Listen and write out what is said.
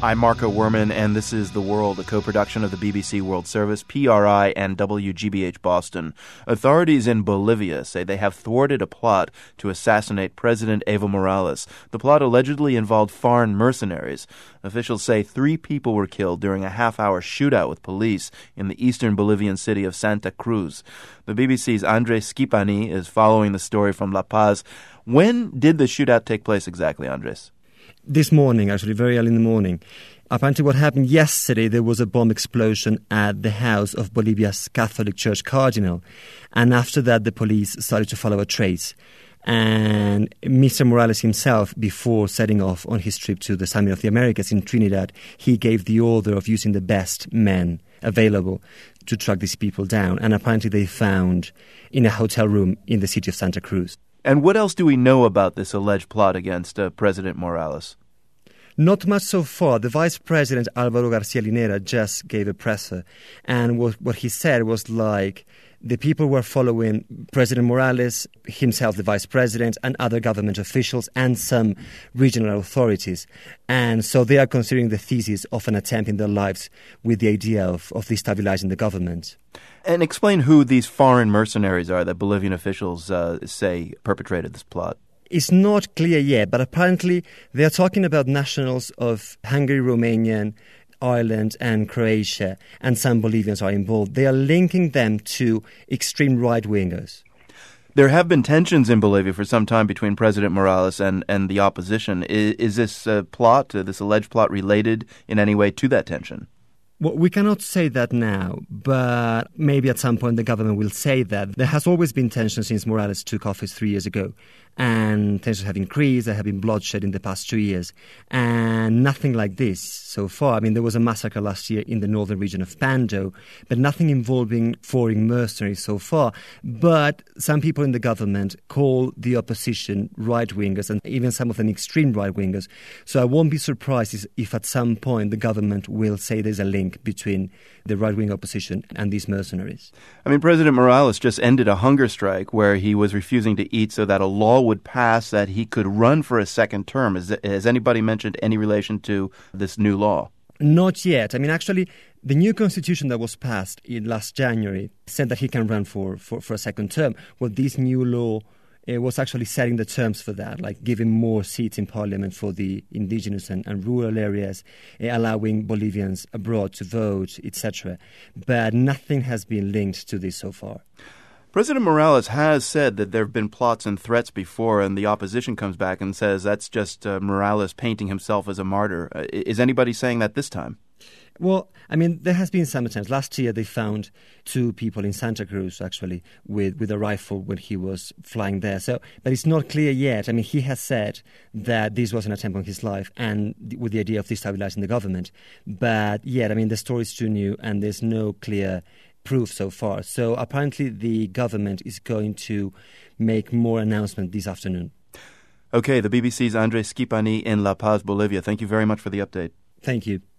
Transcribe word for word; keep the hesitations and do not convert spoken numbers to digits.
I'm Marco Werman, and this is The World, a co-production of the B B C World Service, P R I, and W G B H Boston. Authorities in Bolivia say they have thwarted a plot to assassinate President Evo Morales. The plot allegedly involved foreign mercenaries. Officials say three people were killed during a half-hour shootout with police in the eastern Bolivian city of Santa Cruz. The B B C's Andres Schipani is following the story from La Paz. When did the shootout take place exactly, Andres? This morning, actually, very early in the morning. Apparently what happened yesterday, there was a bomb explosion at the house of Bolivia's Catholic Church cardinal. And after that, the police started to follow a trace. And Mister Morales himself, before setting off on his trip to the Summit of the Americas in Trinidad, he gave the order of using the best men available to track these people down. And apparently they found in a hotel room in the city of Santa Cruz. And what else do we know about this alleged plot against uh, President Morales? Not much so far. The Vice President, Alvaro Garcia Linera, just gave a presser. And what, what he said was like, the people were following President Morales, himself the Vice President, and other government officials, and some regional authorities. And so they are considering the thesis of an attempt in their lives with the idea of, of destabilizing the government. And explain who these foreign mercenaries are that Bolivian officials uh, say perpetrated this plot. It's not clear yet, but apparently they are talking about nationals of Hungary, Romania, Ireland and Croatia, and some Bolivians are involved. They are linking them to extreme right-wingers. There have been tensions in Bolivia for some time between President Morales and, and the opposition. Is, is this uh, plot, uh, this alleged plot, related in any way to that tension? Well, we cannot say that now, but maybe at some point the government will say that. There has always been tension since Morales took office three years ago, and tensions have increased. There have been bloodshed in the past two years, and nothing like this so far. I mean, there was a massacre last year in the northern region of Pando, but nothing involving foreign mercenaries so far. But some people in the government call the opposition right-wingers, and even some of them extreme right-wingers. So I won't be surprised if at some point the government will say there's a link between the right-wing opposition and these mercenaries. I mean, President Morales just ended a hunger strike where he was refusing to eat so that a law would pass that he could run for a second term. Has, has anybody mentioned any relation to this new law? Not yet. I mean, actually, the new constitution that was passed in last January said that he can run for, for, for a second term. Well, this new law It was actually setting the terms for that, like giving more seats in parliament for the indigenous and, and rural areas, uh, allowing Bolivians abroad to vote, et cetera. But nothing has been linked to this so far. President Morales has said that there have been plots and threats before, and the opposition comes back and says that's just uh, Morales painting himself as a martyr. Uh, is anybody saying that this time? Well, I mean, there has been some attempts. Last year they found two people in Santa Cruz, actually, with, with a rifle when he was flying there. So, but it's not clear yet. I mean, he has said that this was an attempt on his life and with the idea of destabilizing the government. But yet, I mean, the story is too new and there's no clear proof so far. So apparently the government is going to make more announcements this afternoon. Okay, the B B C's Andres Schipani in La Paz, Bolivia. Thank you very much for the update. Thank you.